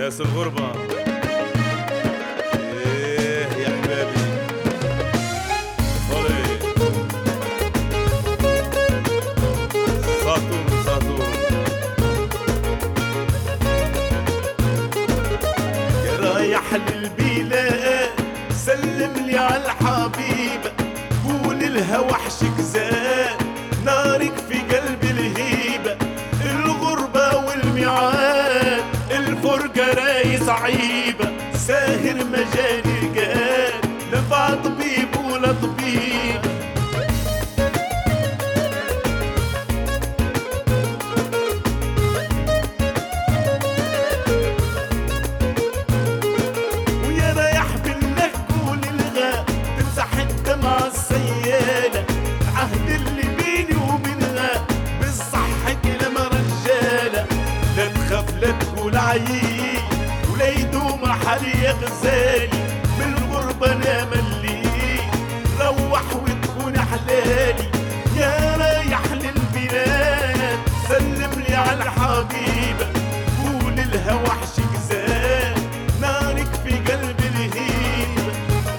ناس الغربة. ايه يا حبابي طريق ساطون ساطون. يا رايح للبلاد سلم لي على الحبيبة، قول لها وحشك زاد نارك في قلب الهيبة. الغربة والميعاد الفرقة راي صعيبة، ساهر مجال القاد نفع طبيب ولا طبيب. ويا رايح بالنك وللغا تمسح الدمعة السيالة، العهد اللي بيني وبينها بالصح كلام رجالة. لا تخاف لا تقول عيي ولا يدوم حالي يا غزالي، من الغربة انا ملي روح وتكون حلالي. يا رايح للبلاد سلم لي على الحبيبة، قول لها وحشك زاد نارك في قلب الهيبة.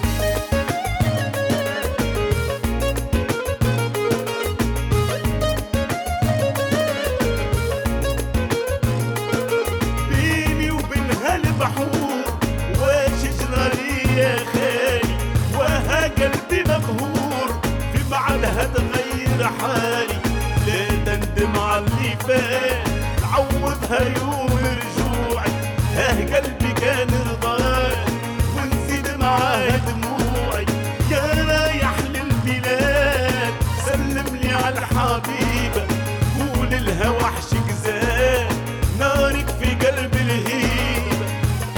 بيني وبينها البحور واش جرالي يا خالي، وها قلبي مقهور في بعدها تغير حالي. لا تندم على اللي فات نعوضها يوم رجوعي، ها قلبي كان رضاي ونزيد معاه دموعي. يا رايح للبلاد سلم لي على الحبيبة، قول لها وحشك زاد نارك في قلب الهيبة.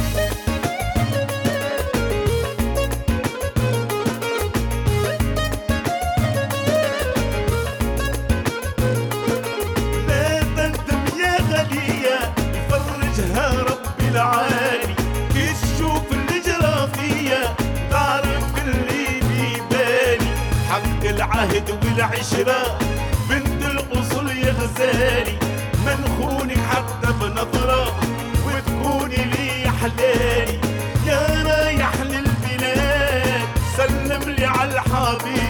لا تندم يا غالية يفرجها ربي العالي، كي تشوف اللي جرى فيا تعرف اللي ببالي. حق العهد والعشرة بنت الأصول يا غزالي، ما نخونك حتى بنظرة وتكوني لي حلالي. يا رايح للبلاد سلم لي على الحبيب،